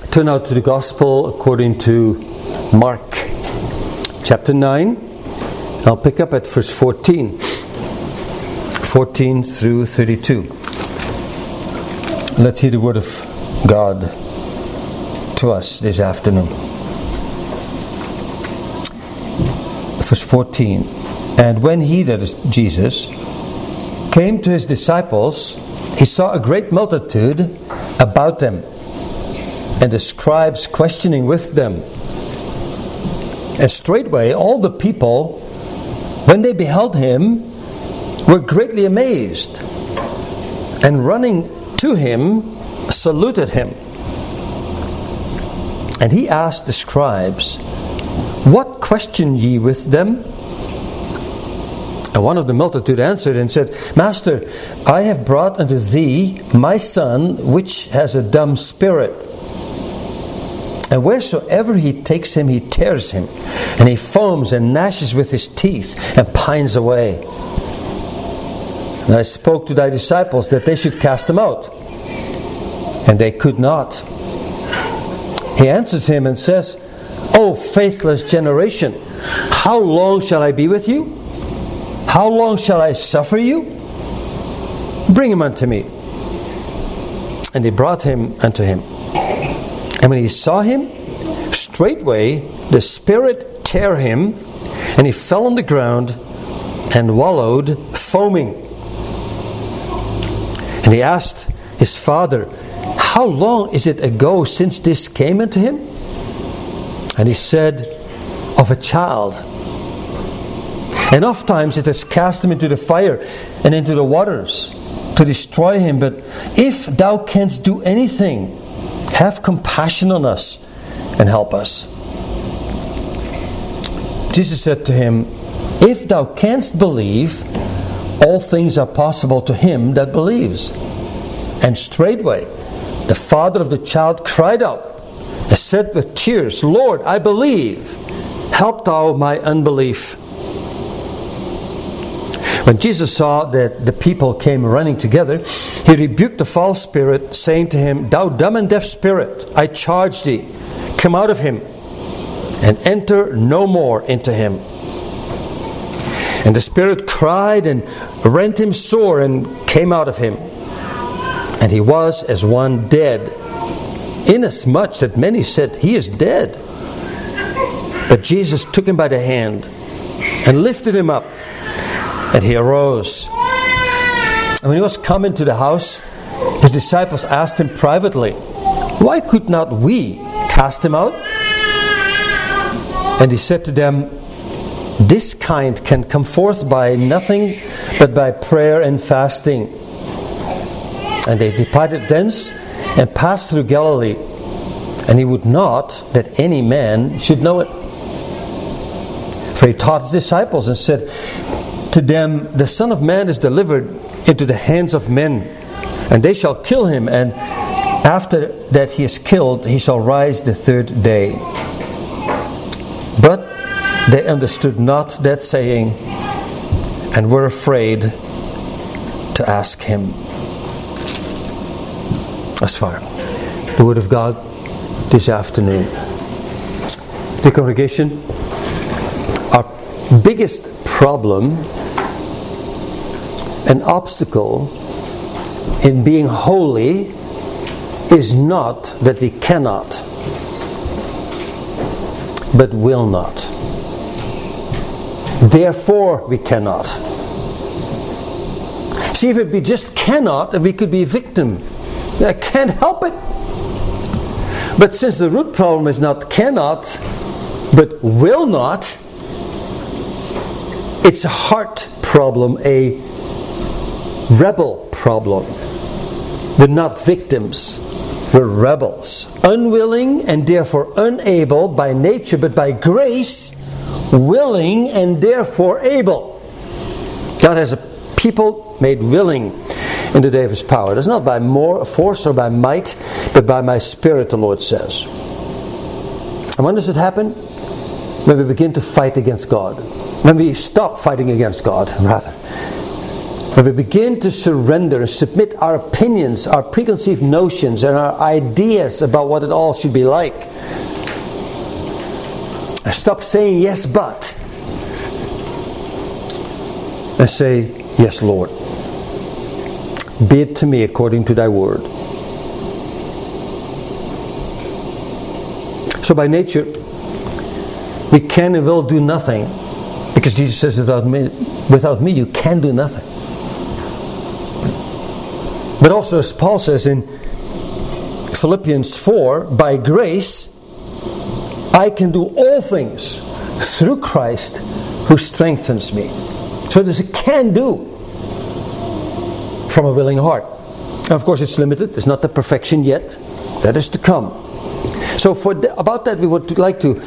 Turn out to the Gospel according to Mark chapter 9. I'll pick up at verse 14 through 32. Let's hear the word of God to us this afternoon. Verse 14. And when he, that is Jesus, came to his disciples, he saw a great multitude about them, and the scribes questioning with them. And straightway all the people, when they beheld him, were greatly amazed, and running to him, saluted him. And he asked the scribes, What question ye with them? And one of the multitude answered and said, Master, I have brought unto thee my son, which has a dumb spirit. And wheresoever he takes him, he tears him, and he foams and gnashes with his teeth, and pines away. And I spoke to thy disciples that they should cast him out, and they could not. He answers him and says, O faithless generation, how long shall I be with you? How long shall I suffer you? Bring him unto me. And they brought him unto him. And when he saw him, straightway the spirit tear him, and he fell on the ground and wallowed, foaming. And he asked his father, How long is it ago since this came unto him? And he said, Of a child. And oft times it has cast him into the fire and into the waters to destroy him. But if thou canst do anything, have compassion on us and help us. Jesus said to him, If thou canst believe, all things are possible to him that believes. And straightway the father of the child cried out and said with tears, Lord, I believe. Help thou my unbelief. When Jesus saw that the people came running together, he rebuked the false spirit, saying to him, Thou dumb and deaf spirit, I charge thee, come out of him, and enter no more into him. And the spirit cried and rent him sore, and came out of him. And he was as one dead, inasmuch that many said, He is dead. But Jesus took him by the hand, and lifted him up, and he arose. And when he was come into the house, his disciples asked him privately, Why could not we cast him out? And he said to them, This kind can come forth by nothing but by prayer and fasting. And they departed thence and passed through Galilee. And he would not that any man should know it. For he taught his disciples and said to them, The Son of Man is delivered into the hands of men, and they shall kill him, and after that he is killed, he shall rise the third day. But they understood not that saying, and were afraid to ask him. As far the word of God this afternoon. The congregation, our biggest problem, an obstacle in being holy, is not that we cannot, but will not. Therefore we cannot. See, if it be just cannot, then we could be a victim. I can't help it. But since the root problem is not cannot, but will not, it's a heart problem, a rebel problem. We're not victims. We're rebels. Unwilling and therefore unable by nature, but by grace, willing and therefore able. God has a people made willing in the day of His power. That's not by more force or by might, but by my Spirit, the Lord says. And when does it happen? When we begin to fight against God. When we stop fighting against God, rather. when we begin to surrender and submit our opinions, our preconceived notions, and our ideas about what it all should be like, and stop saying yes but, and say, yes Lord, be it to me according to thy word. So by nature, we can and will do nothing, because Jesus says, without me you can do nothing. But also, as Paul says in Philippians 4, by grace I can do all things through Christ who strengthens me. So there's a can do from a willing heart. Now, of course, it's limited. It's not the perfection yet. That is to come. So about that we would like to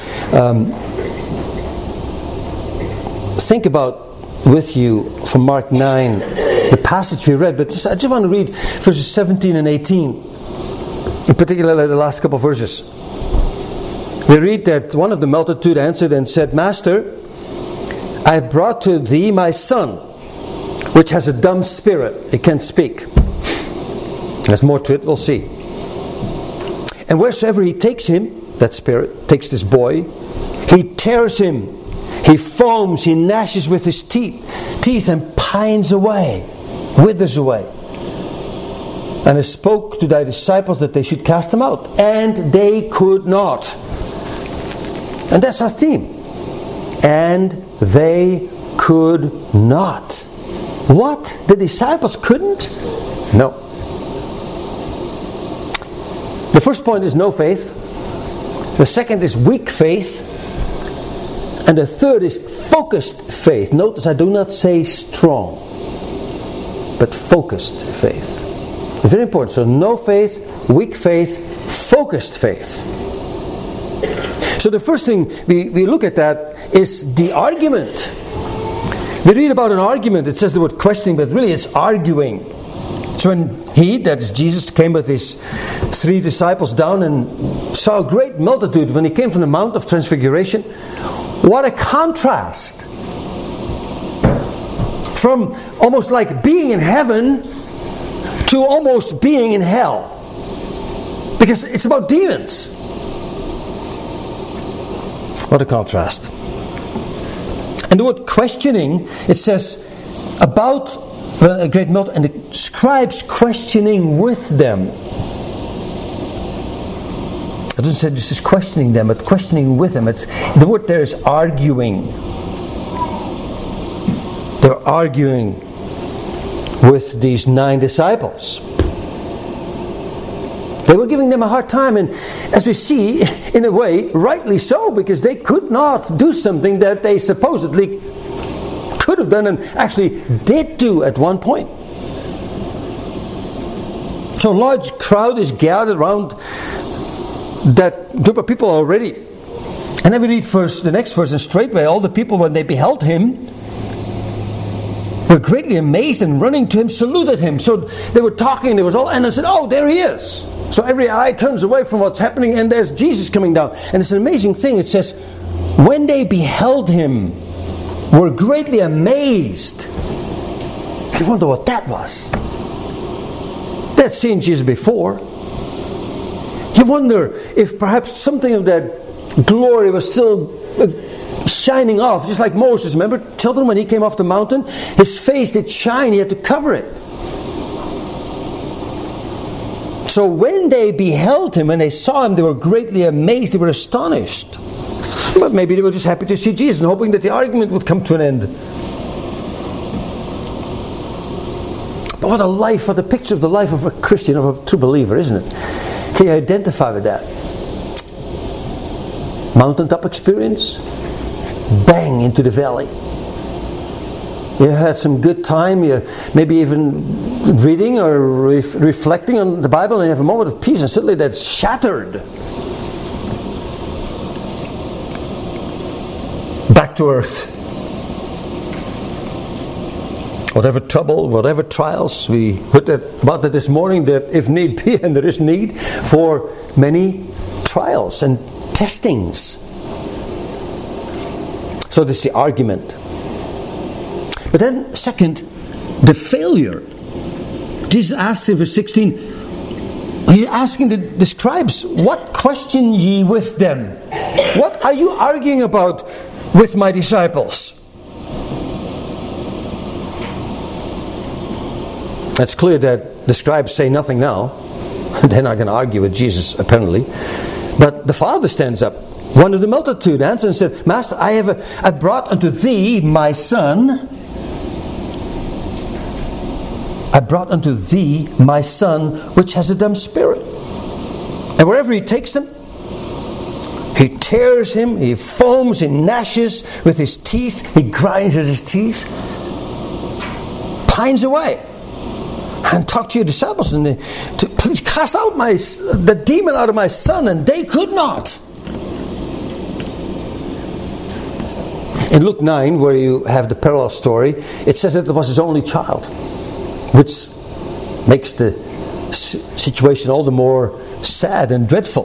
think about with you from Mark 9, the passage we read. But I just want to read verses 17 and 18, in particular the last couple of verses. We read that one of the multitude answered and said, Master, I have brought to thee my son, which has a dumb spirit. He can't speak. There's more to it, we'll see. And wheresoever he takes him, that spirit takes this boy, he tears him, he foams, he gnashes with his teeth and pines away, withers away. And I spoke to thy disciples that they should cast him out, and they could not. And that's our theme. And they could not. What? The disciples couldn't? No. The first point is no faith. The second is weak faith. And the third is focused faith. Notice I do not say strong, but focused faith. It's very important. So no faith, weak faith, focused faith. So the first thing we look at that is the argument. We read about an argument. It says the word questioning, but really it's arguing. So when he, that is Jesus, came with his 3 disciples down and saw a great multitude when he came from the Mount of Transfiguration, what a contrast from almost like being in heaven to almost being in hell, because it's about demons. What a contrast. And the word questioning, it says about a great multitude, and the scribes questioning with them. It doesn't say this is questioning them, but questioning with them. It's the word there is arguing. They're arguing with these 9 disciples. They were giving them a hard time, and as we see, in a way, rightly so, because they could not do something that they supposedly could have done and actually did do at one point. So a large crowd is gathered around that group of people already. And then we read the next verse, and straightway all the people, when they beheld him, were greatly amazed, and running to him saluted him. So they were talking, and they said, oh, there he is. So every eye turns away from what's happening, and there's Jesus coming down. And it's an amazing thing. It says, when they beheld him, were greatly amazed. I wonder what that was. They had seen Jesus before. You wonder if perhaps something of that glory was still shining off, just like Moses. Remember, children, when he came off the mountain, his face did shine, he had to cover it. So when they beheld him, when they saw him, they were greatly amazed, they were astonished. But maybe they were just happy to see Jesus and hoping that the argument would come to an end. But what a picture of the life of a Christian, of a true believer, isn't it? Can you identify with that? Mountaintop experience, bang into the valley. You had some good time, you maybe even reading or reflecting on the Bible, and you have a moment of peace, and suddenly that's shattered. Back to earth. Whatever trouble, whatever trials, we heard about that this morning, that if need be, and there is need for many trials and testings. So this is the argument. But then, second, the failure. Jesus asks in verse 16, he's asking the scribes, what question ye with them? What are you arguing about with my disciples? It's clear that the scribes say nothing now. They're not going to argue with Jesus, apparently. But the Father stands up. One of the multitude answered and said, Master, I brought unto thee my son. I brought unto thee my son, which has a dumb spirit. And wherever he takes them, he tears him, he foams, he gnashes with his teeth, he grinds with his teeth, pines away. And talk to your disciples and to please cast out the demon out of my son, and they could not. In Luke 9, where you have the parallel story, it says that it was his only child, which makes the situation all the more sad and dreadful.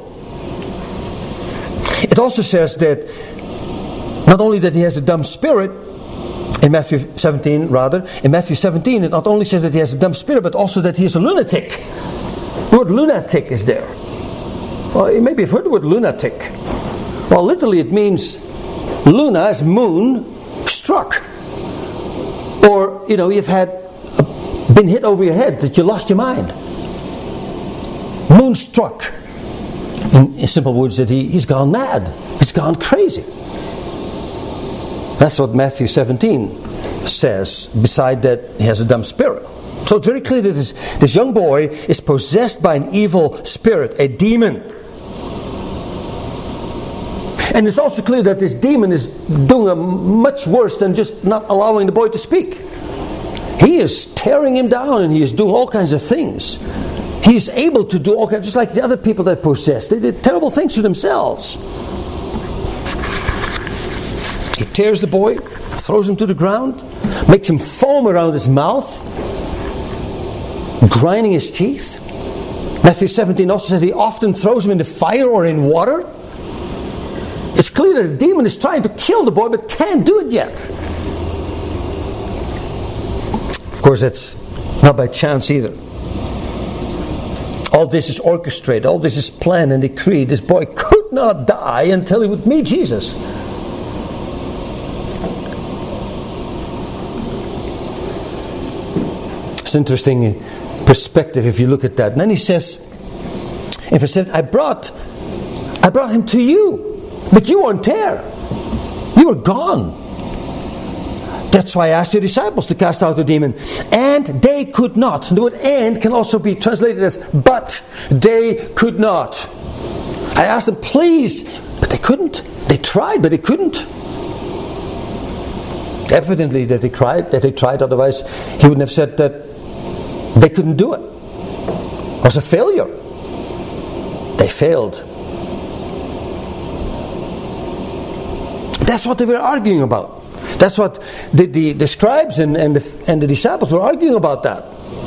It also says that not only that he has a dumb spirit, in Matthew 17, it not only says that he has a dumb spirit, but also that he is a lunatic. The word lunatic is there. Well, maybe you've heard the word lunatic. Well, literally it means luna is moon struck. Or, you've been hit over your head, that you lost your mind. Moonstruck. In simple words, that he's gone mad. He's gone crazy. That's what Matthew 17 says, beside that he has a dumb spirit. So it's very clear that this young boy is possessed by an evil spirit, a demon. And it's also clear that this demon is doing much worse than just not allowing the boy to speak. He is tearing him down, and he is doing all kinds of things. He is able to do all kinds, just like the other people that possessed. They did terrible things to themselves. He tears the boy, throws him to the ground, makes him foam around his mouth, grinding his teeth. Matthew 17 also says he often throws him in the fire or in water. It's clear that the demon is trying to kill the boy, but can't do it yet. Of course, that's not by chance either. All this is orchestrated, all this is planned and decreed. This boy could not die until he would meet Jesus. It's an interesting perspective if you look at that. And then he says, in verse 7, I brought him to you, but you weren't there. You were gone. That's why I asked your disciples to cast out the demon. And they could not. The word and can also be translated as but they could not. I asked them, please, but they couldn't. They tried, but they couldn't. Evidently that they tried, otherwise he wouldn't have said that they couldn't do it. It was a failure. They failed. That's what they were arguing about. That's what the scribes and the disciples were arguing about that.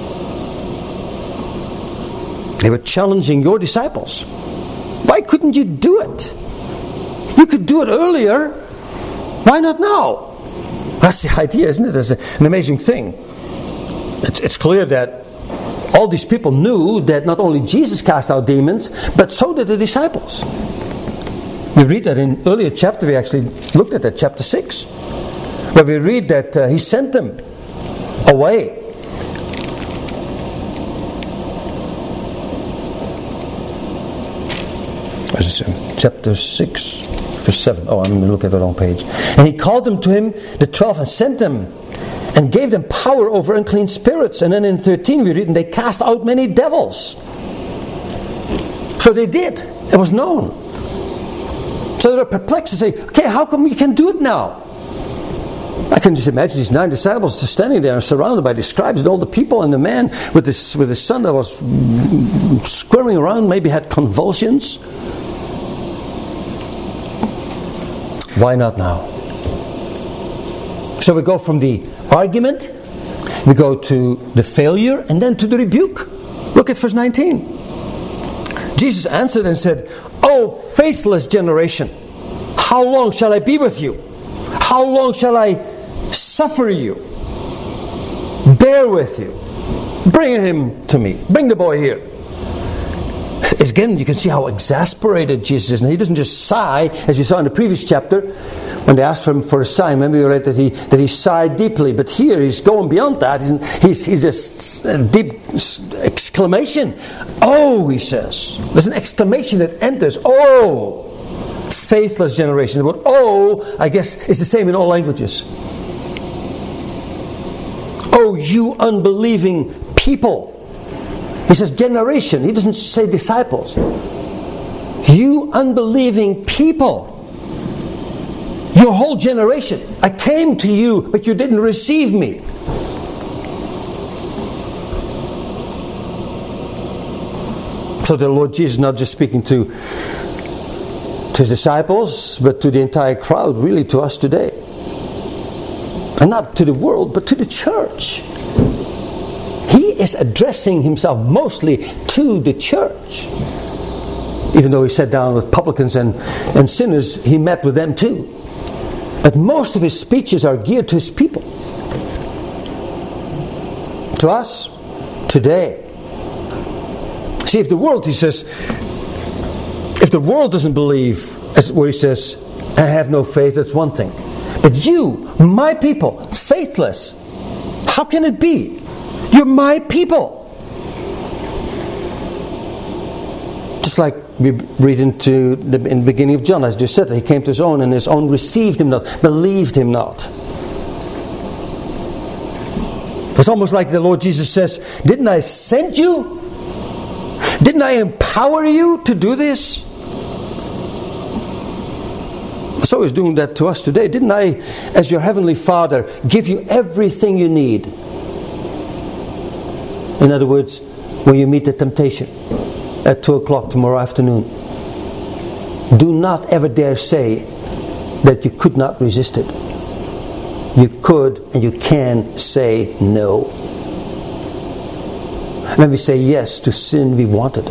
They were challenging your disciples. Why couldn't you do it? You could do it earlier. Why not now? That's the idea, isn't it? It's an amazing thing. It's clear that all these people knew that not only Jesus cast out demons, but so did the disciples. We read that in earlier chapter. We actually looked at that, chapter 6, where we read that he sent them away. Chapter 6, verse 7. Oh, I'm going to look at the wrong page. And he called them to him, the 12, and sent them, and gave them power over unclean spirits. And then in 13 we read, and they cast out many devils. So they did. It was known. So they were perplexed to say, okay, how come you can do it now? I can just imagine these 9 disciples just standing there surrounded by the scribes and all the people, and the man with his son that was squirming around, maybe had convulsions. Why not now? So we go from the argument, we go to the failure, and then to the rebuke. Look at verse 19. Jesus answered and said, O faithless generation, how long shall I be with you? How long shall I suffer you? bear with you. Bring him to me. Bring the boy here. Again, you can see how exasperated Jesus is. And he doesn't just sigh, as you saw in the previous chapter, when they asked him for a sign. Remember we read that he sighed deeply. But here he's going beyond that. He's just a deep exclamation. Oh, he says. There's an exclamation that enters. Oh, faithless generation. The word oh, I guess, is the same in all languages. Oh, you unbelieving people. He says generation. He doesn't say disciples. You unbelieving people. Your whole generation. I came to you, but you didn't receive me. So the Lord Jesus is not just speaking to his disciples, but to the entire crowd, really to us today. And not to the world, but to the church. He is addressing himself mostly to the church. Even though he sat down with publicans and sinners, he met with them too. But most of his speeches are geared to his people. To us, today. See, if the world, he says, if the world doesn't believe, as where he says, I have no faith, that's one thing. But you, my people, faithless, how can it be? You're my people. Just like we read in the beginning of John, as just said, he came to his own, and his own received him not, believed him not. It's almost like the Lord Jesus says, didn't I send you? Didn't I empower you to do this? So he's doing that to us today. Didn't I, as your heavenly Father, give you everything you need? In other words, when you meet the temptation at 2 o'clock tomorrow afternoon, do not ever dare say that you could not resist it. You could and you can say no. When we say yes to sin we wanted.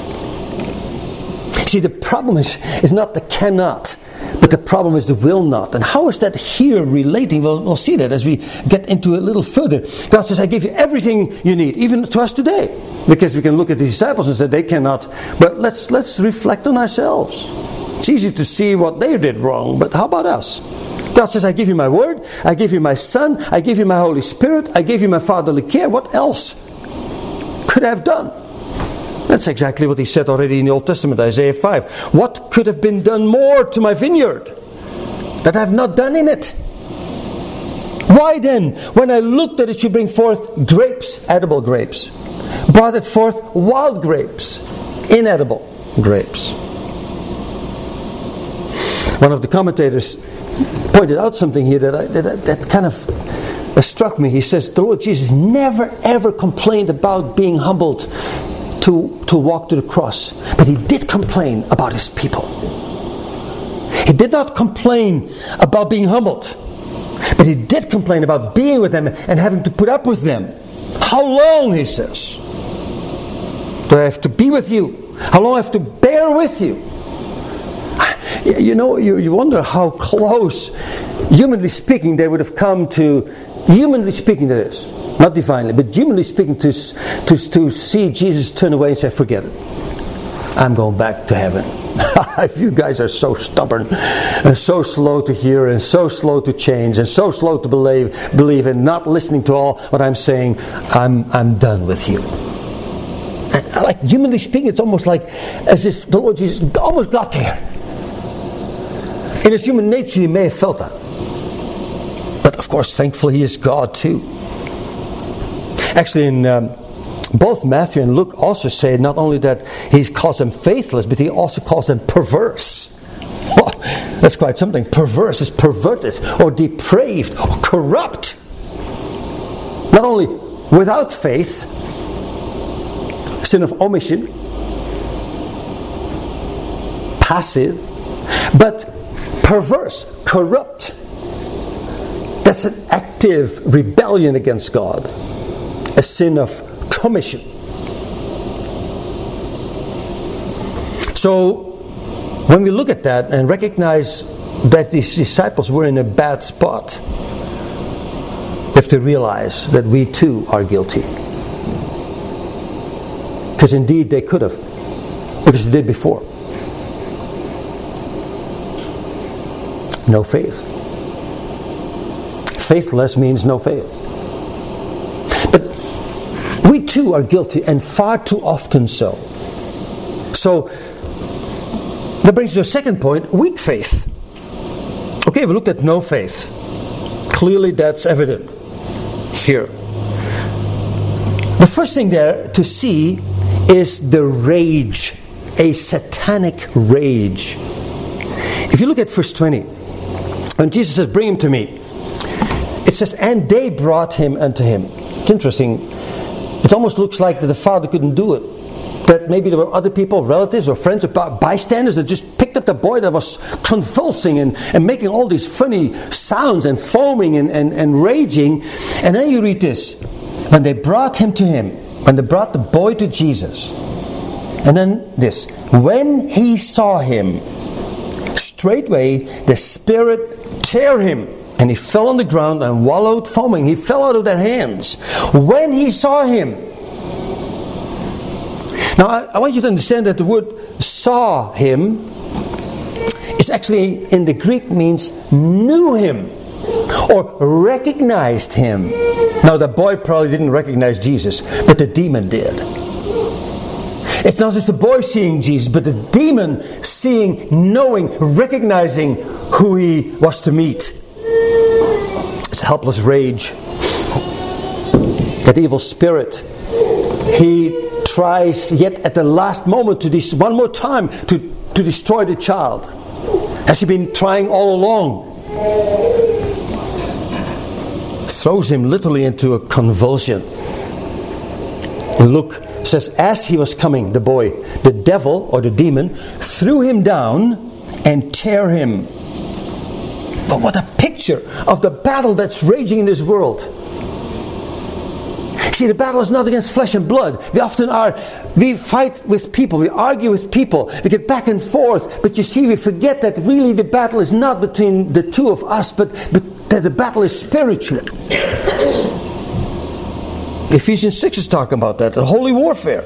See, the problem is not the cannot, but the problem is the will not. And how is that here relating? We'll see that as we get into it a little further. God says, I give you everything you need, even to us today. Because we can look at the disciples and say they cannot. But let's reflect on ourselves. It's easy to see what they did wrong, but how about us? God says, I give you my word, I give you my Son, I give you my Holy Spirit, I give you my fatherly care. What else could I have done? That's exactly what he said already in the Old Testament, Isaiah 5. What could have been done more to my vineyard that I have not done in it? Why then, when I looked that it should bring forth grapes, edible grapes, brought it forth wild grapes, inedible grapes? One of the commentators pointed out something here that kind of struck me. He says, the Lord Jesus never ever complained about being humbled to walk to the cross. But he did complain about his people. He did not complain about being humbled. But he did complain about being with them and having to put up with them. How long, he says, do I have to be with you? How long I have to bear with you? You know, you wonder how close, humanly speaking, they would have come to, humanly speaking to this. Not divinely, but humanly speaking, to see Jesus turn away and say, forget it. I'm going back to heaven. If you guys are so stubborn and so slow to hear and so slow to change and so slow to believe and not listening to all what I'm saying, I'm done with you. And like humanly speaking, it's almost like as if the Lord Jesus almost got there. In his human nature, he may have felt that. But of course, thankfully, he is God too. Actually, in both Matthew and Luke also say not only that he calls them faithless, but he also calls them perverse. Oh, that's quite something. Perverse is perverted or depraved or corrupt. Not only without faith, sin of omission, passive, but perverse, corrupt. That's an active rebellion against God. A sin of commission. So, when we look at that and recognize that these disciples were in a bad spot, if they realize that we too are guilty. Because indeed they could have, because they did before. No faith. Faithless means no faith. But we too are guilty, and far too often so. So, that brings us to a second point, weak faith. Okay, we looked at no faith. Clearly that's evident here. The first thing there to see is the rage, a satanic rage. If you look at verse 20, when Jesus says, bring him to me, it says, and they brought him unto him. It's interesting. It almost looks like that the Father couldn't do it. That maybe there were other people, relatives or friends or bystanders that just picked up the boy that was convulsing and making all these funny sounds and foaming and raging. And then you read this. When they brought him to him, when they brought the boy to Jesus. And then this. When he saw him, straightway the Spirit tear him. And he fell on the ground and wallowed foaming. He fell out of their hands. When he saw him. Now, I want you to understand that the word saw him is actually in the Greek means knew him or recognized him. Now, the boy probably didn't recognize Jesus, but the demon did. It's not just the boy seeing Jesus, but the demon seeing, knowing, recognizing who he was to meet. It's a helpless rage. That evil spirit, he tries yet at the last moment to one more time to destroy the child. Has he been trying all along? Throws him literally into a convulsion. And Luke says, as he was coming, the boy, the devil or the demon threw him down and tear him. But what a picture of the battle that's raging in this world. See, the battle is not against flesh and blood. We fight with people, we argue with people, we get back and forth, but you see, we forget that really the battle is not between the two of us, but that the battle is spiritual. Ephesians 6 is talking about that, the holy warfare.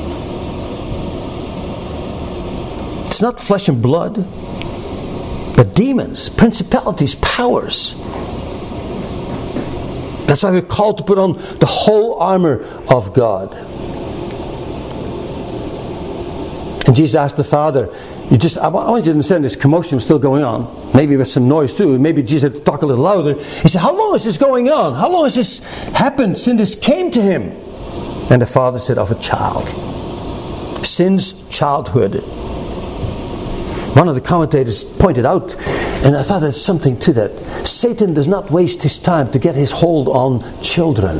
It's not flesh and blood, but demons, principalities, powers. That's why we're called to put on the whole armor of God. And Jesus asked the Father, I want you to understand this commotion was still going on. Maybe with some noise too. Maybe Jesus had to talk a little louder. He said, how long is this going on? How long has this happened since this came to him? And the Father said, of a child. Since childhood. One of the commentators pointed out, and I thought there's something to that. Satan does not waste his time to get his hold on children.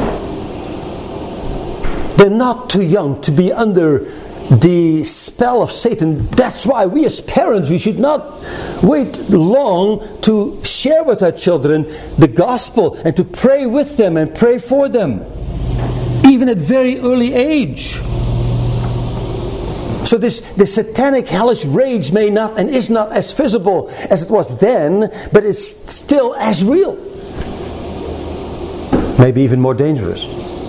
They're not too young to be under the spell of Satan. That's why we as parents, we should not wait long to share with our children the gospel and to pray with them and pray for them. Even at very early age. So this satanic hellish rage may not and is not as visible as it was then, but it's still as real. Maybe even more dangerous.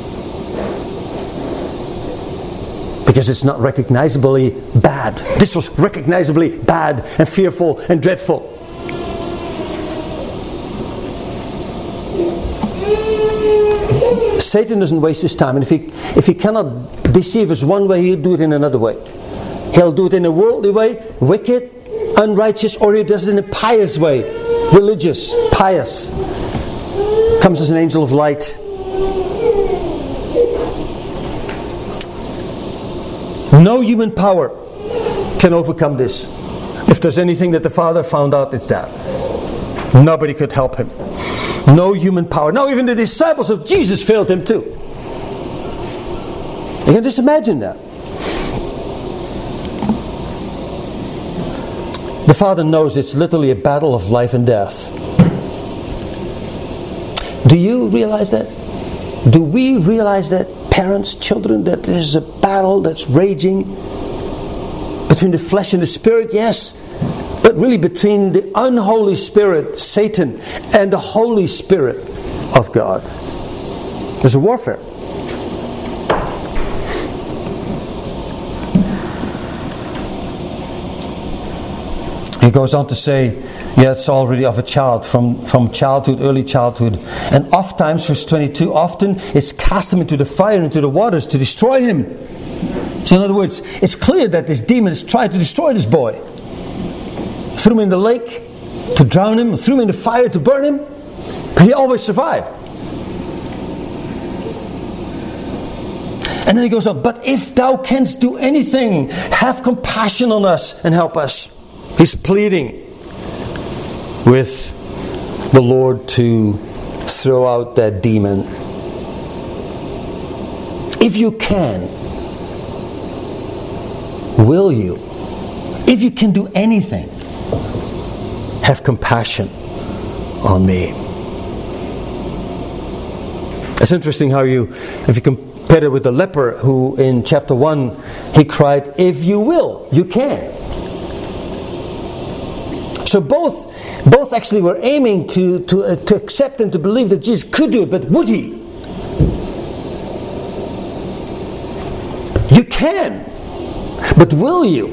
Because it's not recognizably bad. This was recognizably bad and fearful and dreadful. Satan doesn't waste his time, and if he cannot deceive us one way, he'll do it in another way. He'll do it in a worldly way, wicked, unrighteous, or he does it in a pious way, religious, pious. Comes as an angel of light. No human power can overcome this. If there's anything that the Father found out, it's that. Nobody could help him. No human power. No, even the disciples of Jesus failed him too. You can just imagine that. The Father knows it's literally a battle of life and death. Do you realize that? Do we realize that, parents, children, that this is a battle that's raging between the flesh and the spirit? Yes. But really between the unholy spirit, Satan, and the Holy Spirit, of God. There's a warfare. He goes on to say, it's already of a child, from childhood, early childhood. And oft times, verse 22, often it's cast him into the fire, into the waters to destroy him. So in other words, it's clear that this demon has tried to destroy this boy. Threw him in the lake to drown him, threw him in the fire to burn him, but he always survived. And then he goes on, but if thou canst do anything, have compassion on us and help us. He's pleading with the Lord to throw out that demon. If you can, will you? If you can do anything, have compassion on me. It's interesting how if you compare it with the leper who in chapter 1, he cried, if you will, you can. So both actually were aiming to accept and to believe that Jesus could do it, but would he? You can, but will you?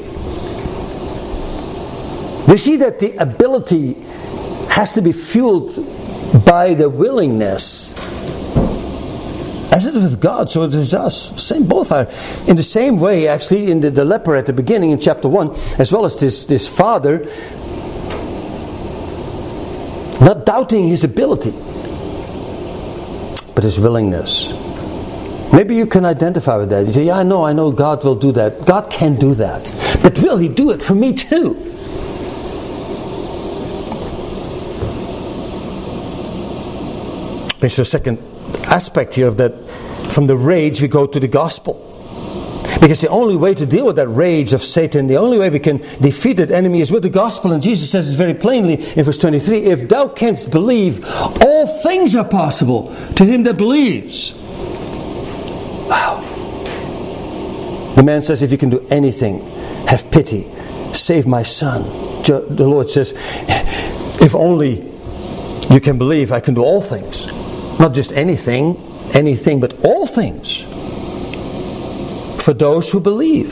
We see that the ability has to be fueled by the willingness. As it is with God, so it is us. Both are in the same way, actually, in the leper at the beginning in chapter 1, as well as this father, not doubting his ability, but his willingness. Maybe you can identify with that. You say, I know God will do that. God can do that. But will he do it for me too? There's a second aspect here of that. From the rage we go to the gospel. Because the only way to deal with that rage of Satan, the only way we can defeat that enemy is with the gospel. And Jesus says it very plainly in verse 23, if thou canst believe, all things are possible to him that believes. Wow. The man says, if you can do anything, have pity, save my son. The Lord says, if only you can believe, I can do all things. Not just anything, but all things. For those who believe.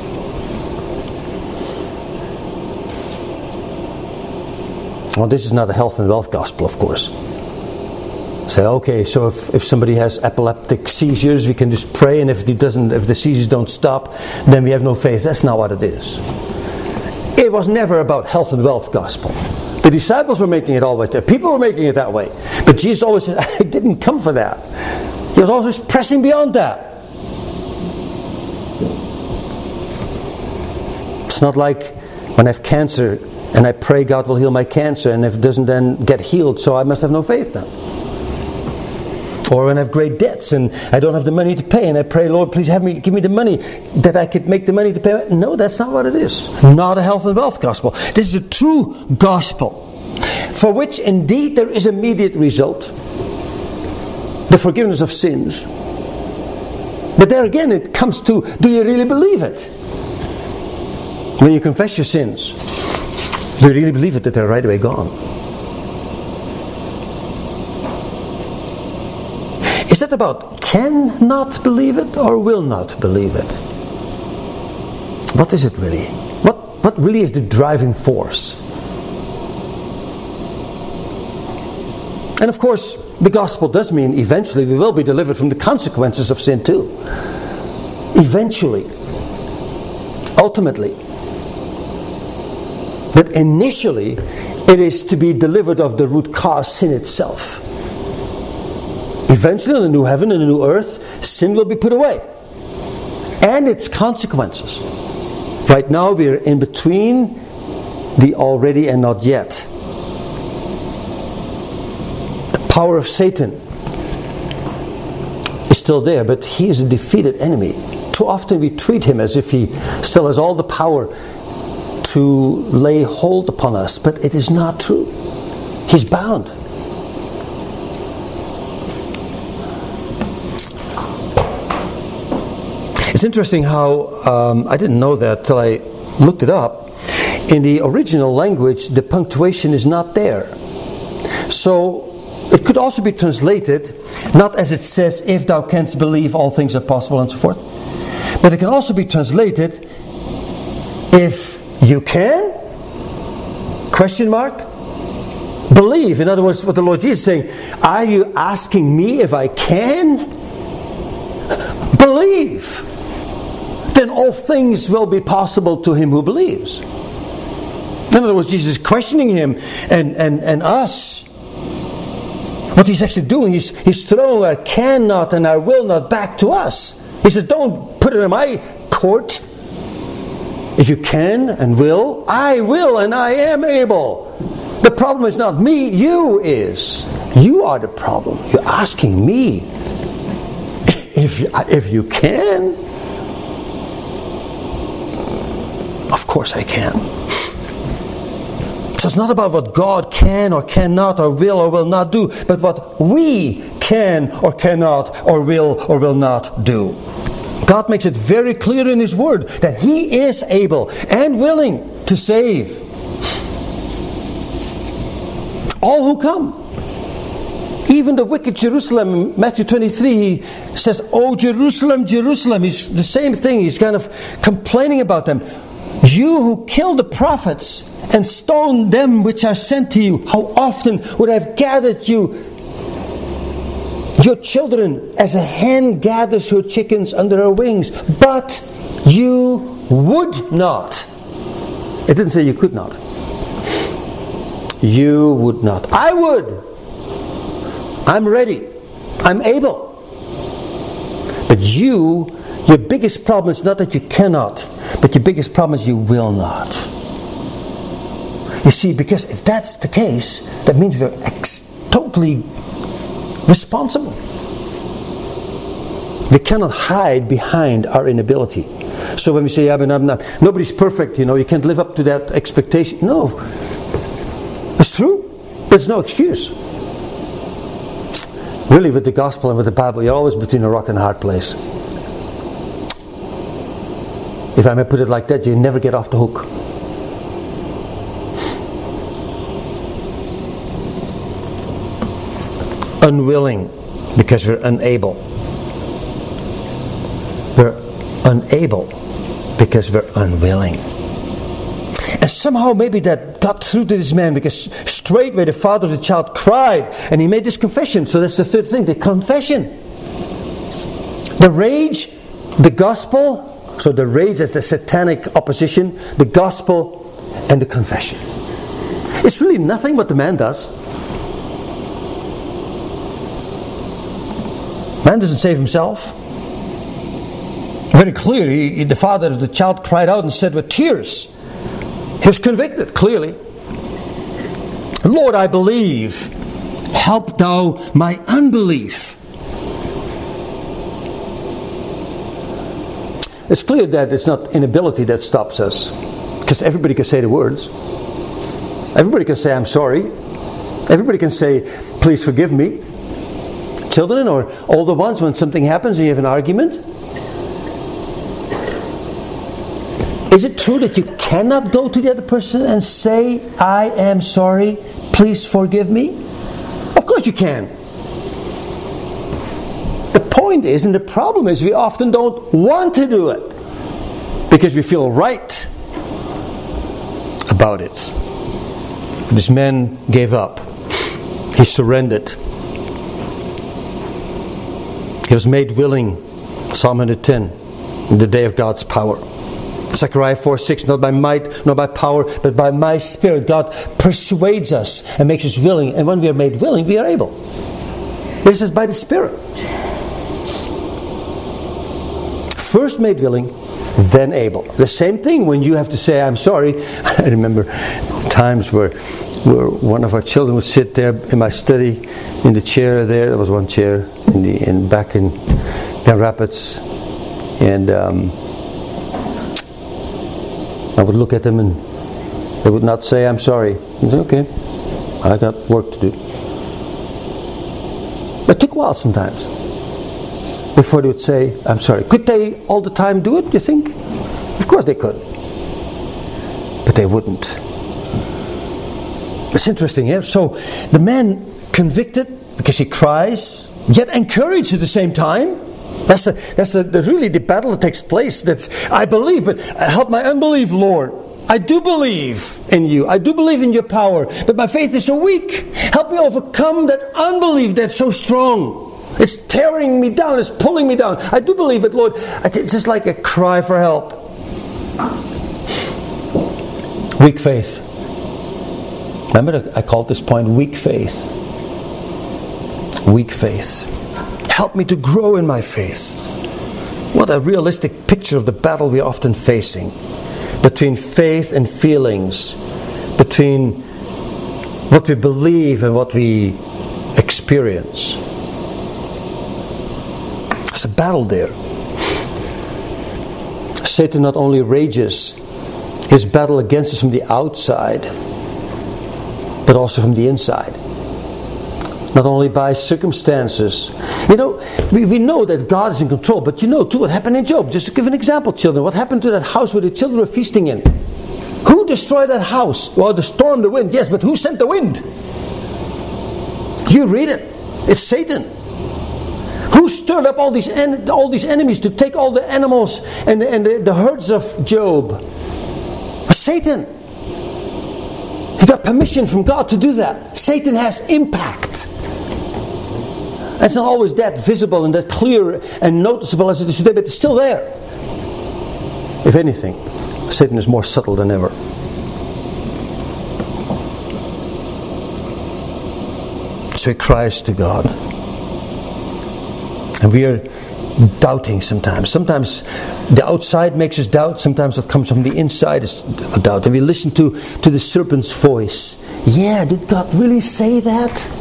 Well, this is not a health and wealth gospel, of course. Say, okay, so if somebody has epileptic seizures, we can just pray, and if the seizures don't stop, then we have no faith. That's not what it is. It was never about health and wealth gospel. The disciples were making it always that. People were making it that way. But Jesus always said, I didn't come for that. He was always pressing beyond that. It's not like when I have cancer and I pray God will heal my cancer, and if it doesn't then get healed, so I must have no faith then. Or when I have great debts and I don't have the money to pay, and I pray, Lord, please give me the money that I could make the money to pay. No, that's not what it is. Not a health and wealth gospel. This is a true gospel, for which indeed there is immediate result, the forgiveness of sins. But there again it comes to, do you really believe it? When you confess your sins, do you really believe it that they're right away gone? Is it about cannot believe it or will not believe it? What is it really? What really is the driving force? And of course, the gospel does mean eventually we will be delivered from the consequences of sin too. Eventually. Ultimately. But initially, it is to be delivered of the root cause, sin itself. Eventually, in a new heaven and a new earth, sin will be put away. And its consequences. Right now, we are in between the already and not yet. The power of Satan is still there, but he is a defeated enemy. Too often we treat him as if he still has all the power to lay hold upon us, but it is not true. He's bound. It's interesting how I didn't know that till I looked it up. In the original language, the punctuation is not there. So It could also be translated, not as it says, if thou canst believe, all things are possible, and so forth. But it can also be translated, if you can, question mark, believe. In other words, what the Lord Jesus is saying, are you asking me if I can? Believe. Then all things will be possible to him who believes. In other words, Jesus is questioning him and us. What he's actually doing, he's throwing our cannot and our will not back to us. He says, don't put it in my court. If you can and will, I will and I am able. The problem is not me, you is. You are the problem. You're asking me if you can. Of course I can. So it's not about what God can or cannot or will not do, but what we can or cannot or will not do. God makes it very clear in His Word that He is able and willing to save all who come. Even the wicked Jerusalem, Matthew 23, He says, "Oh Jerusalem, Jerusalem." He's the same thing. He's kind of complaining about them. You who kill the prophets and stone them which are sent to you, how often would I have gathered you, your children, as a hen gathers her chickens under her wings, but you would not. It didn't say you could not. You would not. I would. I'm ready. I'm able. But your biggest problem is not that you cannot, but your biggest problem is you will not. You see, because if that's the case, that means we're totally responsible. We cannot hide behind our inability. So when we say, I'm not, nobody's perfect, you can't live up to that expectation. No. It's true. There's no excuse. Really, with the gospel and with the Bible, you're always between a rock and a hard place. If I may put it like that, you never get off the hook. Unwilling because we're unable. We're unable because we're unwilling. And somehow maybe that got through to this man, because straightway the father of the child cried and he made this confession. So that's the third thing, the confession. The rage, the gospel. So the rage is the satanic opposition, the gospel and the confession. It's really nothing what the man does. Man doesn't save himself. Very clear, the father of the child cried out and said with tears. He was convicted, clearly. Lord, I believe. Help thou my unbelief. It's clear that it's not inability that stops us. Because everybody can say the words. Everybody can say, I'm sorry. Everybody can say, please forgive me. Children or older ones, when something happens and you have an argument. Is it true that you cannot go to the other person and say, I am sorry, please forgive me? Of course you can. The point is, and the problem is, we often don't want to do it because we feel right about it. This man gave up. He surrendered. He was made willing, Psalm 110, in the day of God's power. Zechariah 4:6, not by might, nor by power, but by my Spirit. God persuades us and makes us willing. And when we are made willing, we are able. This is by the Spirit. First made willing, then able. The same thing when you have to say, I'm sorry. I remember times where one of our children would sit there in my study, in the chair there. There was one chair back in Grand Rapids. And I would look at them and they would not say, I'm sorry. I said, okay, I got work to do. It took a while sometimes before they would say, I'm sorry. Could they all the time do it, do you think? Of course they could. But they wouldn't. It's interesting, yeah? So the man convicted, because he cries, yet encouraged at the same time. That's really the battle that takes place. That's, I believe, but help my unbelief, Lord. I do believe in you. I do believe in your power, but my faith is so weak. Help me overcome that unbelief that's so strong. It's tearing me down. It's pulling me down. I do believe it, Lord. It's just like a cry for help. Weak faith. Remember, I called this point weak faith. Weak faith. Help me to grow in my faith. What a realistic picture of the battle we're often facing. Between faith and feelings. Between what we believe and what we experience. There's a battle there. Satan not only rages his battle against us from the outside, but also from the inside. Not only by circumstances. We know that God is in control, but you know too what happened in Job. Just to give an example, children. What happened to that house where the children were feasting in? Who destroyed that house? Well, the storm, the wind, yes, but who sent the wind? You read it. It's Satan. Who stirred up all these enemies to take all the animals and the herds of Job? It was Satan. He got permission from God to do that. Satan has impact. It's not always that visible and that clear and noticeable as it is today, but it's still there. If anything, Satan is more subtle than ever. So he cries to God. And we are doubting sometimes. Sometimes the outside makes us doubt. Sometimes what comes from the inside is a doubt. And we listen to the serpent's voice. Yeah, did God really say that?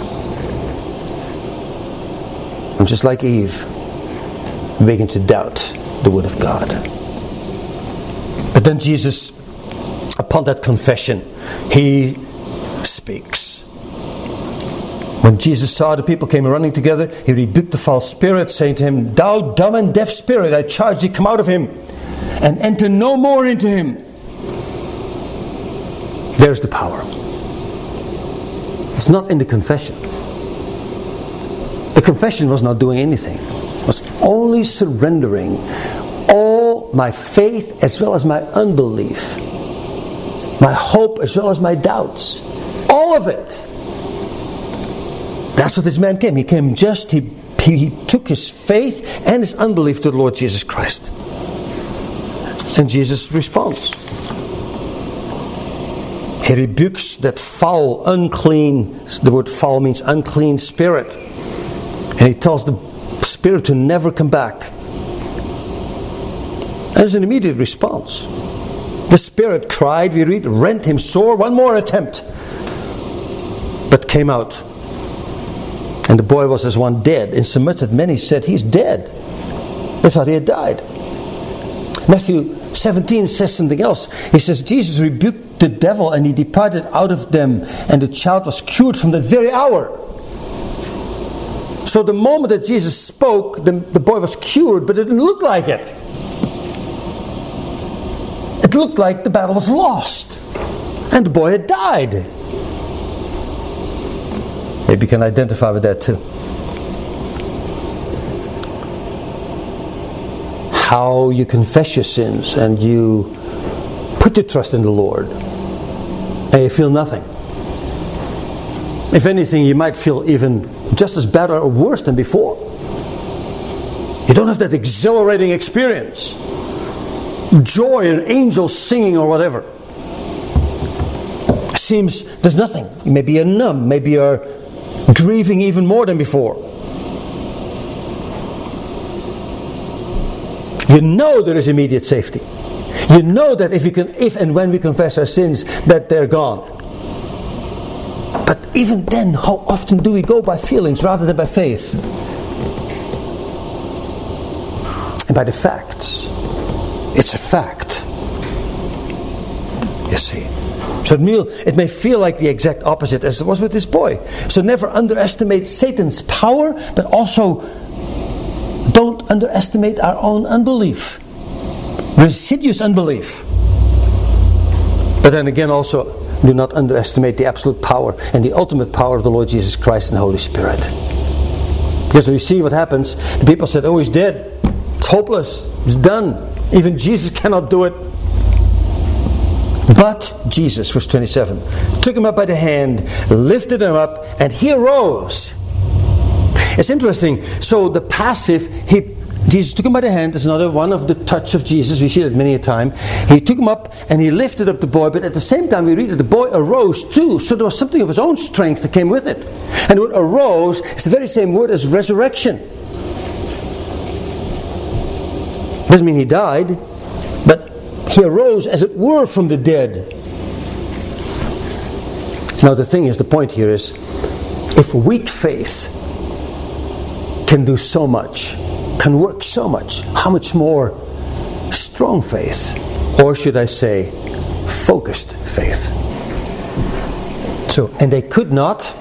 I'm just like Eve, beginning to doubt the word of God. But then Jesus, upon that confession, he speaks. When Jesus saw the people came running together, he rebuked the false spirit, saying to him, "Thou dumb and deaf spirit, I charge thee, come out of him, and enter no more into him." There's the power. It's not in the confession. The confession was not doing anything. It was only surrendering all my faith as well as my unbelief, my hope as well as my doubts, all of it. That's what this man came. He came he took his faith and his unbelief to the Lord Jesus Christ. And Jesus responds. He rebukes that foul, unclean, the word foul means unclean spirit. And he tells the spirit to never come back. And there's an immediate response. The spirit cried, we read, rent him sore, one more attempt, but came out. And the boy was as one dead, insomuch that many said, he's dead. They thought he had died. Matthew 17 says something else. He says, Jesus rebuked the devil and he departed out of them, and the child was cured from that very hour. So the moment that Jesus spoke, the boy was cured, but it didn't look like it. It looked like the battle was lost, and the boy had died. Maybe you can identify with that too. How you confess your sins and you put your trust in the Lord, and you feel nothing. If anything, you might feel even just as bad or worse than before. You don't have that exhilarating experience. Joy and angels singing or whatever. It seems there's nothing. Maybe you're numb. Maybe you're grieving even more than before. You know there is immediate safety. You know that if and when we confess our sins, that they're gone. But even then, how often do we go by feelings rather than by faith? And by the facts. It's a fact. You see. So it may feel like the exact opposite as it was with this boy. So never underestimate Satan's power, but also don't underestimate our own unbelief. Residuous unbelief. But then again also, do not underestimate the absolute power and the ultimate power of the Lord Jesus Christ and the Holy Spirit. Because we see what happens. The people said, oh, he's dead. It's hopeless. It's done. Even Jesus cannot do it. But Jesus, verse 27, took him up by the hand, lifted him up, and he arose. It's interesting. So the passive, Jesus took him by the hand. That's another one of the touch of Jesus. We see that many a time. He took him up and he lifted up the boy. But at the same time we read that the boy arose too. So there was something of his own strength that came with it. And the word arose is the very same word as resurrection. Doesn't mean he died, but he arose as it were from the dead. Now the point here is, if weak faith can do so much, can work so much, how much more strong faith, or should I say focused faith? So, and they could not.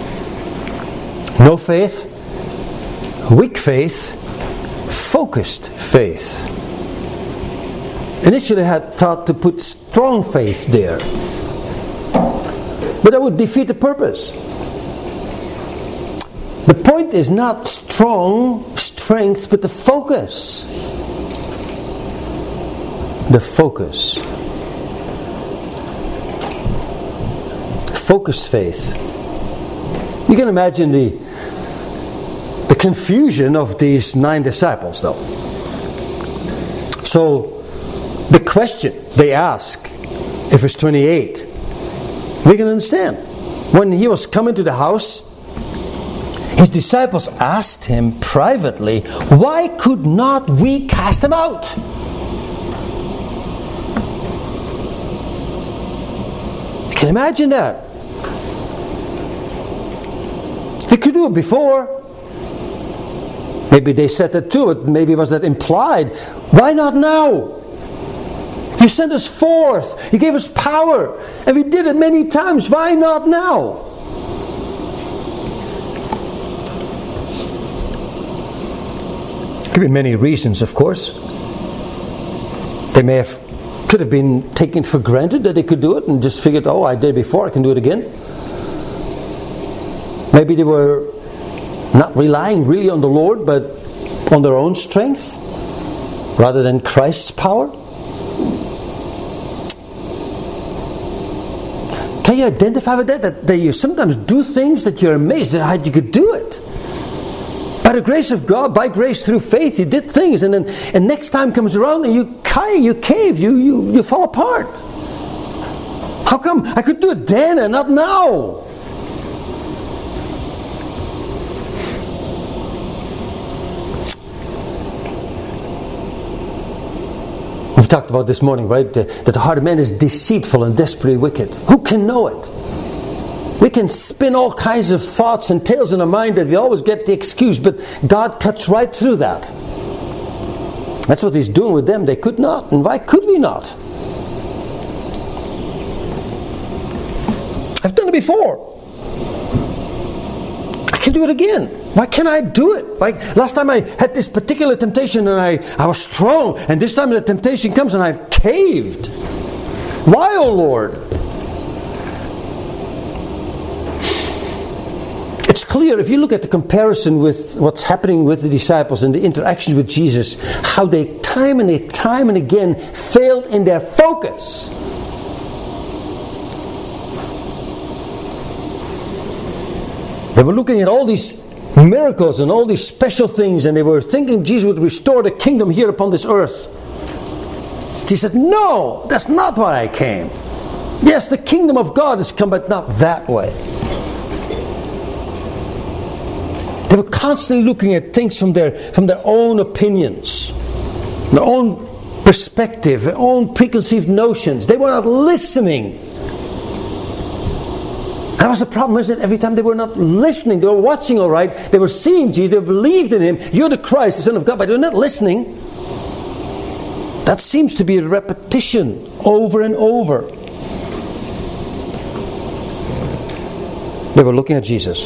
No faith, weak faith, focused faith. Initially I had thought to put strong faith there, but that would defeat the purpose. The point is not strength, but the focus. The focus. Focused faith. You can imagine the confusion of these 9 disciples, though. So, the question they ask, in verse 28, we can understand. When he was coming to the house, his disciples asked him privately, why could not we cast him out? You can imagine that. They could do it before. Maybe they said that too, but maybe was that implied. Why not now? You sent us forth. You gave us power. And we did it many times. Why not now? Could be many reasons, of course. They could have been taken for granted that they could do it and just figured, oh, I did before, I can do it again. Maybe they were not relying really on the Lord, but on their own strength rather than Christ's power. Can you identify with that? That you sometimes do things that you're amazed at how you could do it. By the grace of God, by grace through faith, you did things, and next time comes around and you cave, you fall apart. How come I could do it then and not now? We've talked about this morning, right? That the heart of man is deceitful and desperately wicked. Who can know it? We can spin all kinds of thoughts and tales in our mind that we always get the excuse, but God cuts right through that. That's what He's doing with them. They could not. And why could we not? I've done it before. I can do it again. Why can't I do it? Like last time I had this particular temptation and I was strong, and this time the temptation comes and I've caved. Why, oh Lord? It's clear if you look at the comparison with what's happening with the disciples and the interactions with Jesus, how they time and again failed in their focus. They were looking at all these miracles and all these special things, and they were thinking Jesus would restore the kingdom here upon this earth. He said, no, that's not why I came. Yes, the kingdom of God has come, but not that way. They were constantly looking at things from their own opinions, their own perspective, their own preconceived notions. They were not listening. That was the problem, isn't it? Every time they were not listening, they were watching all right, they were seeing Jesus, they believed in Him, you're the Christ, the Son of God, but they were not listening. That seems to be a repetition over and over. They were looking at Jesus,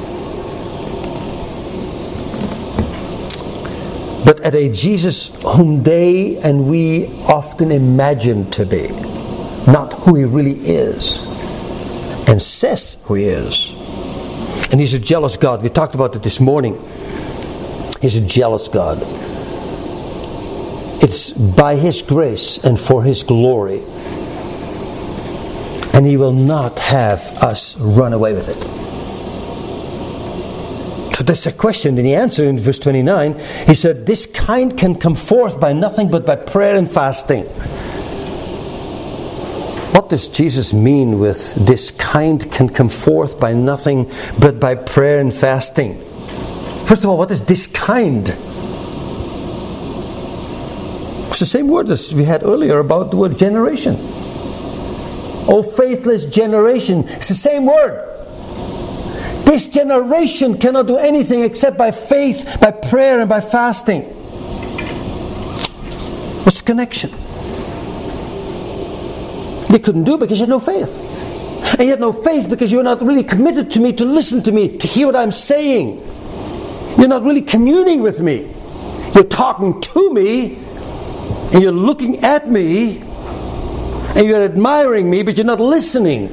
but at a Jesus whom they and we often imagine to be, not who He really is. and says who He is. And He's a jealous God. We talked about it this morning. He's a jealous God. It's by His grace and for His glory. And He will not have us run away with it. So that's a question. And He answered in verse 29. He said, this kind can come forth by nothing but by prayer and fasting. What does Jesus mean with this kind can come forth by nothing but by prayer and fasting? First of all, what is this kind? It's the same word as we had earlier about the word generation. Oh, faithless generation. It's the same word. This generation cannot do anything except by faith, by prayer, and by fasting. What's the connection? They couldn't do it because you had no faith. And you had no faith because you were not really committed to me, to listen to me, to hear what I'm saying. You're not really communing with me. You're talking to me, and you're looking at me, and you're admiring me, but you're not listening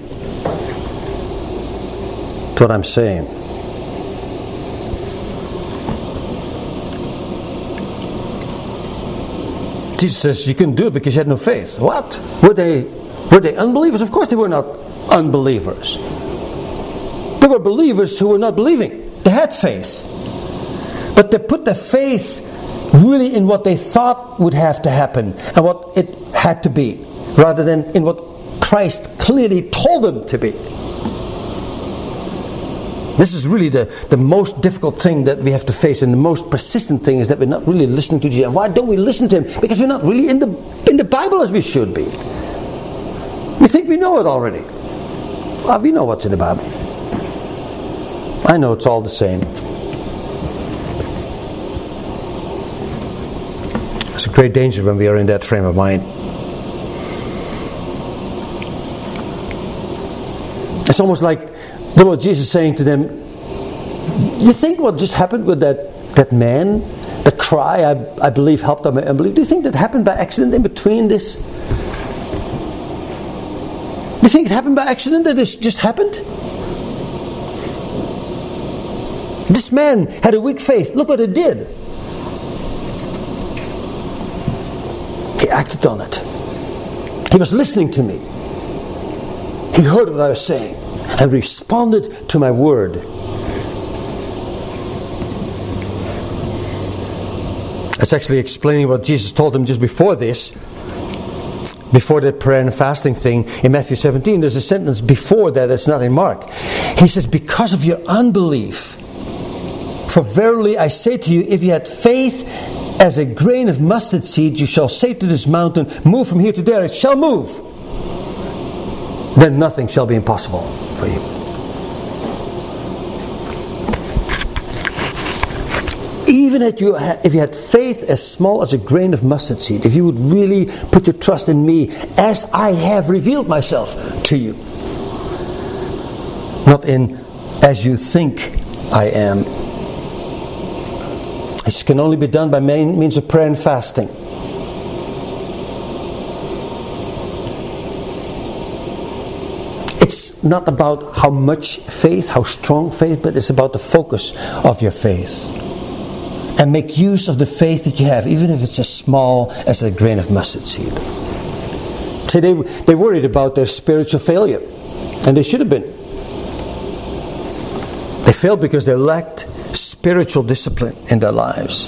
to what I'm saying. Jesus says you couldn't do it because you had no faith. What? Were they unbelievers? Of course they were not unbelievers. They were believers who were not believing. They had faith. But they put their faith really in what they thought would have to happen and what it had to be, rather than in what Christ clearly told them to be. This is really the most difficult thing that we have to face, and the most persistent thing is that we're not really listening to Jesus. And why don't we listen to Him? Because we're not really in the Bible as we should be. We think we know it already. Well, we know what's in the Bible. I know it's all the same. It's a great danger when we are in that frame of mind. It's almost like the Lord Jesus saying to them, you think what just happened with that man, the cry, I believe, helped them unbelief, do you think that happened by accident in between this? Do you think it happened by accident, that this just happened? This man had a weak faith. Look what it did. He acted on it. He was listening to me. He heard what I was saying and responded to my word. It's actually explaining what Jesus told him just before this. Before that prayer and fasting thing in Matthew 17, there's a sentence before that that's not in Mark. He says, because of your unbelief, for verily I say to you, if you had faith as a grain of mustard seed, you shall say to this mountain, move from here to there, it shall move. Then nothing shall be impossible for you. Even if you had faith as small as a grain of mustard seed, if you would really put your trust in me as I have revealed myself to you, not in as you think I am. This can only be done by means of prayer and fasting. It's not about how much faith, how strong faith, but it's about the focus of your faith. And make use of the faith that you have, even if it's as small as a grain of mustard seed. See, they worried about their spiritual failure. And they should have been. They failed because they lacked spiritual discipline in their lives.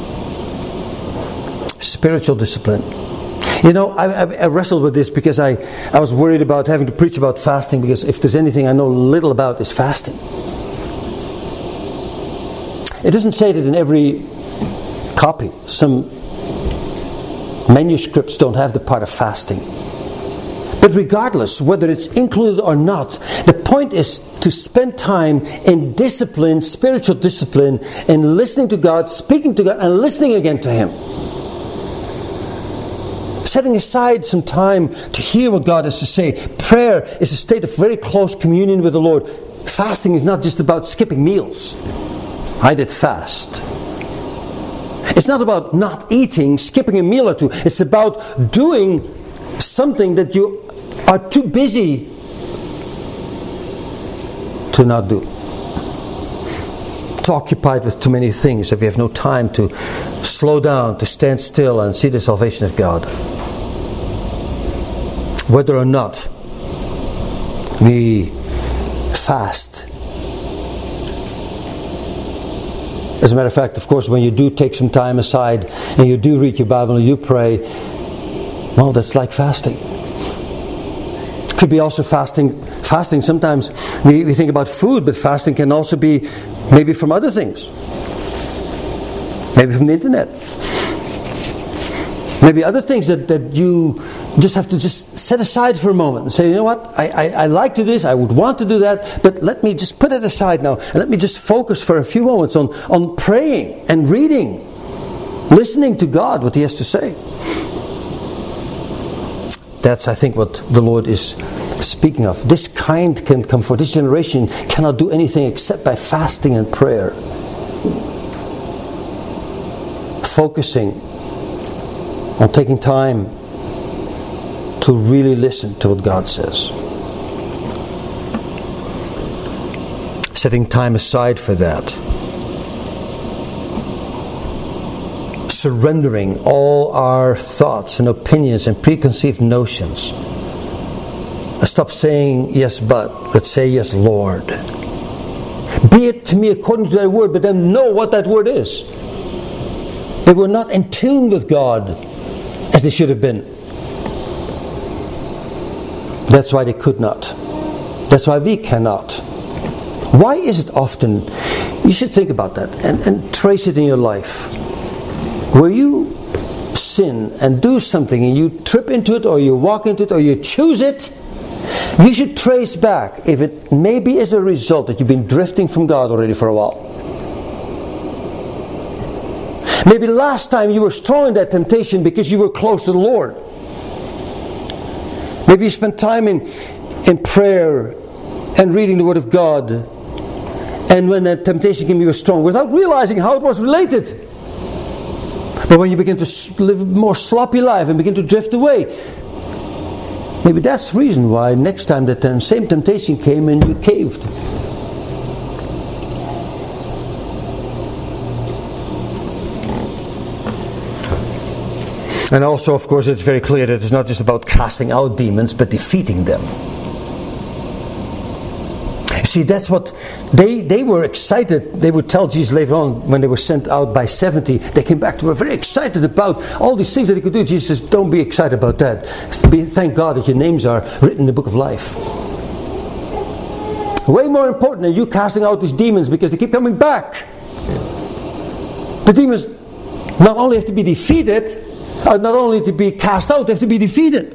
Spiritual discipline. You know, I wrestled with this because I was worried about having to preach about fasting, because if there's anything I know little about, is fasting. It doesn't say that in every copy. Some manuscripts don't have the part of fasting. But regardless, whether it's included or not, the point is to spend time in discipline, spiritual discipline, in listening to God, speaking to God, and listening again to Him. Setting aside some time to hear what God has to say. Prayer is a state of very close communion with the Lord. Fasting is not just about skipping meals. I did fast. It's not about not eating, skipping a meal or two. It's about doing something that you are too busy to not do. Too occupied with too many things that we have no time to slow down, to stand still and see the salvation of God. Whether or not we fast. As a matter of fact, of course, when you do take some time aside and you do read your Bible and you pray, well, that's like fasting. Could be also fasting. Fasting, sometimes we think about food, but fasting can also be maybe from other things. Maybe from the internet. Maybe other things that you just have to just set aside for a moment and say, you know what, I like to do this, I would want to do that, but let me just put it aside now and let me just focus for a few moments on praying and reading, listening to God, what He has to say. That's, I think, what the Lord is speaking of. This kind can come forth. This generation cannot do anything except by fasting and prayer. Focusing on taking time to really listen to what God says. Setting time aside for that. Surrendering all our thoughts and opinions and preconceived notions. Stop saying yes but say yes Lord. Be it to me according to thy word, but then know what that word is. They were not in tune with God as they should have been. That's why they could not. That's why we cannot. Why is it often, you should think about that and trace it in your life, where you sin and do something and you trip into it or you walk into it or you choose it, you should trace back if it maybe is a result that you've been drifting from God already for a while. Maybe last time you were strong in that temptation because you were close to the Lord. Maybe you spent time in prayer and reading the Word of God, and when that temptation came you were strong without realizing how it was related. But when you begin to live a more sloppy life and begin to drift away, maybe that's the reason why next time that same temptation came and you caved. And also, of course, it's very clear that it's not just about casting out demons, but defeating them. See, that's what they were excited. They would tell Jesus later on when they were sent out by 70. They came back to were very excited about all these things that they could do. Jesus says, don't be excited about that. Thank God that your names are written in the book of life. Way more important than you casting out these demons, because they keep coming back. The demons not only have to be defeated, not only to be cast out, they have to be defeated.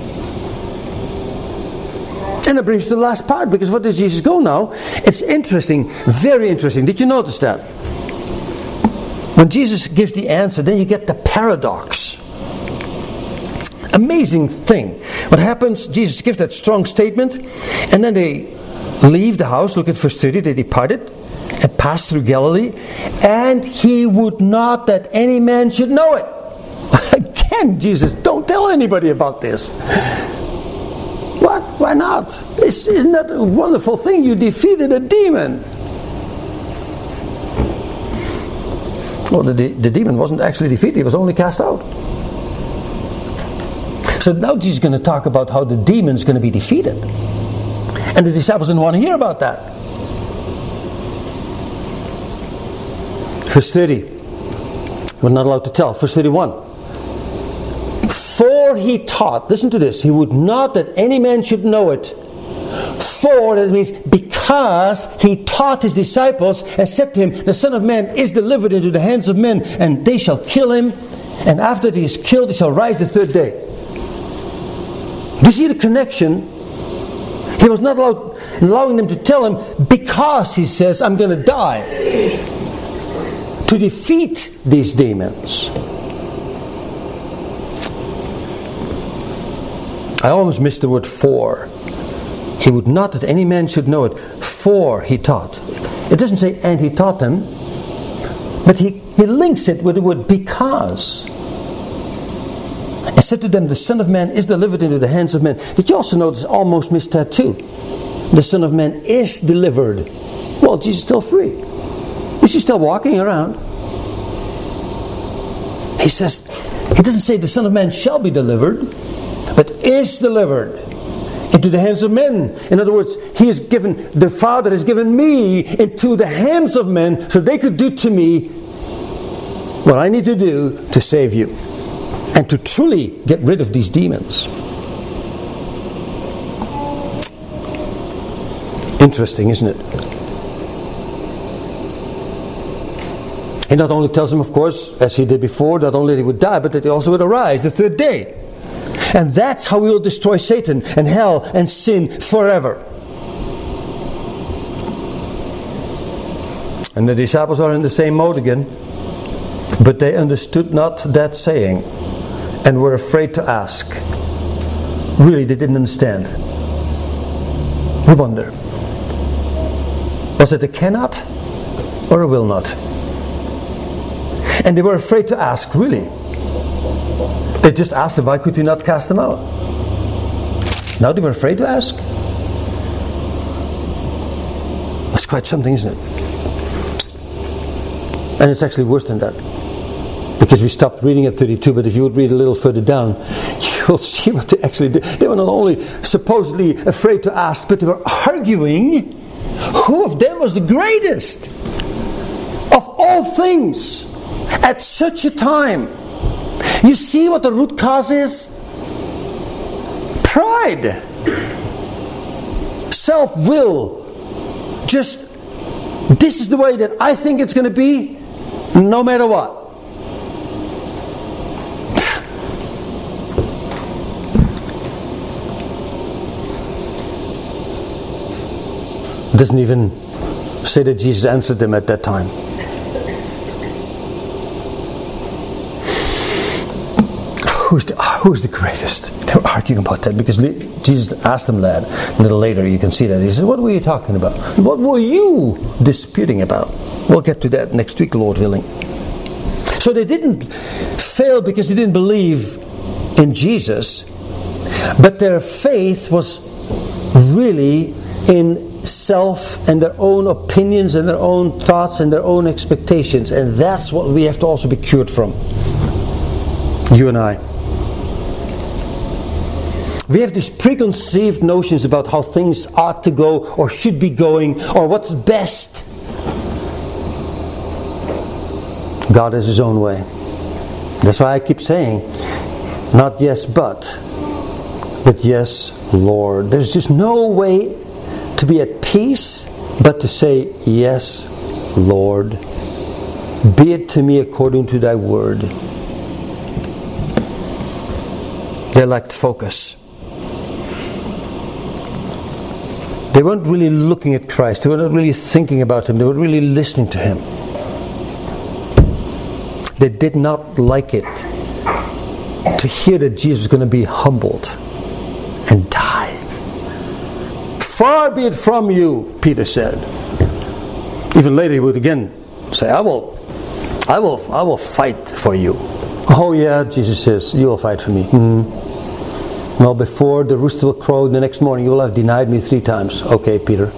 And that brings to the last part, because what does Jesus go now? It's interesting, very interesting. Did you notice that? When Jesus gives the answer, then you get the paradox. Amazing thing. What happens, Jesus gives that strong statement, and then they leave the house. Look at verse 30. They departed and passed through Galilee, and He would not that any man should know it. Again, Jesus, don't tell anybody about this. What? Why not? Isn't that a wonderful thing? You defeated a demon. Well, the demon wasn't actually defeated. He was only cast out. So now Jesus is going to talk about how the demon is going to be defeated. And the disciples didn't want to hear about that. Verse 30. We're not allowed to tell. Verse 31. For He taught, listen to this, He would not that any man should know it. For, that means because He taught His disciples and said to Him, the Son of Man is delivered into the hands of men, and they shall kill Him, and after He is killed, He shall rise the third day. Do you see the connection? He was not allowing them to tell Him because He says, I'm going to die. To defeat these demons. I almost missed the word for. He would not that any man should know it. For He taught. It doesn't say and He taught them, but he links it with the word because. He said to them, the Son of Man is delivered into the hands of men. Did you also notice almost missed that too? the Son of Man is delivered, well, Jesus is still free. Is he still walking around? He doesn't say the Son of Man shall be delivered, but is delivered into the hands of men. In other words, the Father has given me into the hands of men so they could do to me what I need to do to save you and to truly get rid of these demons. Interesting, isn't it? He not only tells them, of course, as he did before, not only they would die, but that they also would arise the third day. And that's how we will destroy Satan and hell and sin forever. And the disciples are in the same mode again. But they understood not that saying and were afraid to ask. Really, they didn't understand. We wonder. Was it a cannot or a will not? And they were afraid to ask, really. They just asked them, why could you not cast them out? Now they were afraid to ask. That's quite something, isn't it? And it's actually worse than that. Because we stopped reading at 32, but if you would read a little further down, you'll see what they actually did. They were not only supposedly afraid to ask, but they were arguing who of them was the greatest of all things at such a time. You see what the root cause is? Pride. Self-will. Just, this is the way that I think it's going to be, no matter what. It doesn't even say that Jesus answered them at that time. Who's the greatest? They were arguing about that because Jesus asked them that. A little later you can see that. He said, what were you talking about? What were you disputing about? We'll get to that next week, Lord willing. So they didn't fail because they didn't believe in Jesus, but their faith was really in self and their own opinions and their own thoughts and their own expectations. And that's what we have to also be cured from. You and I. We have these preconceived notions about how things ought to go or should be going or what's best. God has His own way. That's why I keep saying, not yes but yes Lord. There's just no way to be at peace but to say, yes Lord, be it to me according to thy word. They lacked focus. They weren't really looking at Christ. They were not really thinking about Him. They were really listening to Him. They did not like it to hear that Jesus was going to be humbled and die. Far be it from you, Peter said. Even later he would again say, I will fight for you. Oh yeah, Jesus says, you will fight for me. Well, before the rooster will crow the next morning, you will have denied me 3 times. Okay, Peter.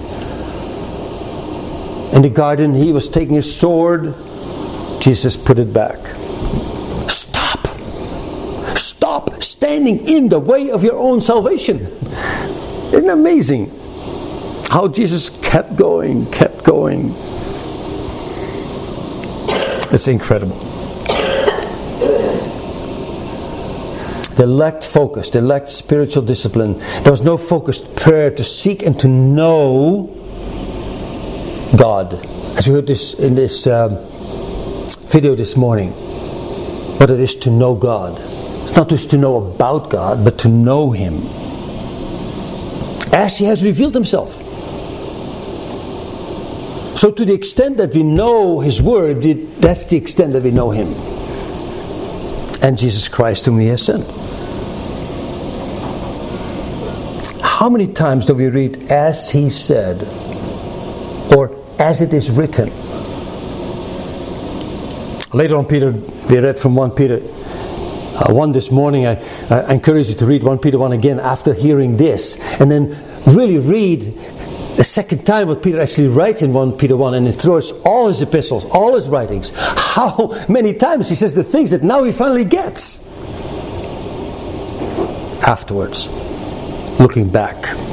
In the garden, he was taking his sword. Jesus put it back. Stop standing in the way of your own salvation. Isn't it amazing how Jesus kept going? It's incredible. They lacked focus. They lacked spiritual discipline. There was no focused prayer to seek and to know God. As we heard this in this video this morning, what it is to know God. It's not just to know about God, but to know Him as He has revealed Himself. So to the extent that we know His Word, that's the extent that we know Him. And Jesus Christ whom He has sent. How many times do we read, as He said, or as it is written? Later on, we read from 1 Peter 1 this morning. I encourage you to read 1 Peter 1 again after hearing this. And then really read a second time what Peter actually writes in 1 Peter 1, and he throws all his epistles, all his writings, how many times he says the things that now he finally gets. Afterwards, looking back,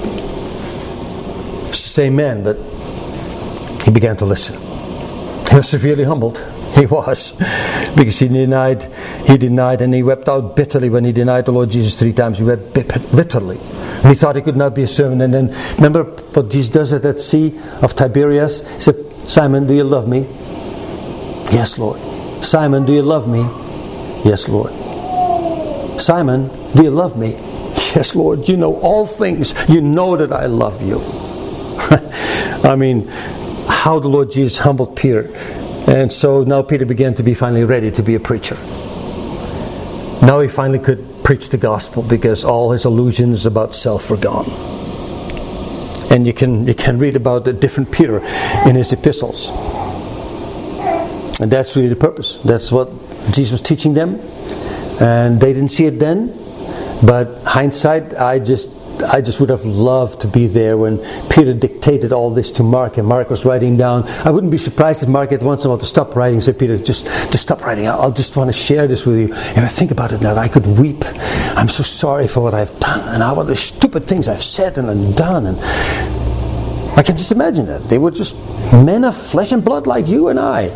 it's the same man, but he began to listen. He was severely humbled. He was, because he denied, and he wept out bitterly when he denied the Lord Jesus 3 times. He wept bitterly. And he thought he could not be a servant. And then, remember what Jesus does at that sea of Tiberias? He said, Simon, do you love me? Yes, Lord. Simon, do you love me? Yes, Lord. Simon, do you love me? Yes, Lord. You know all things. You know that I love you. I mean, how the Lord Jesus humbled Peter. And so now Peter began to be finally ready to be a preacher. Now he finally could preach the gospel because all his illusions about self were gone. And you can read about the different Peter in his epistles. And that's really the purpose. That's what Jesus was teaching them. And they didn't see it then. But hindsight, I just would have loved to be there when Peter dictated all this to Mark, and Mark was writing down. I wouldn't be surprised if Mark had once in a while to stop writing. Said, Peter, just stop writing. I'll just want to share this with you. And I think about it now, I could weep. I'm so sorry for what I've done, and all the stupid things I've said and done. And I can just imagine that. They were just men of flesh and blood like you and I.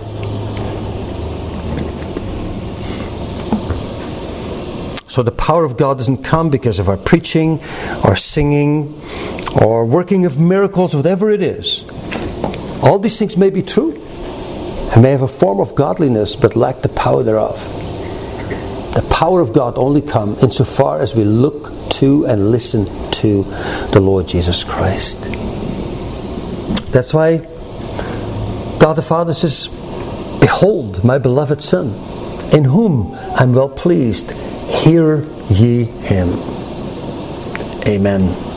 So the power of God doesn't come because of our preaching, or singing, or working of miracles, whatever it is. All these things may be true, and may have a form of godliness, but lack the power thereof. The power of God only comes insofar as we look to and listen to the Lord Jesus Christ. That's why God the Father says, Behold my beloved Son, in whom I am well pleased. Hear ye him. Amen.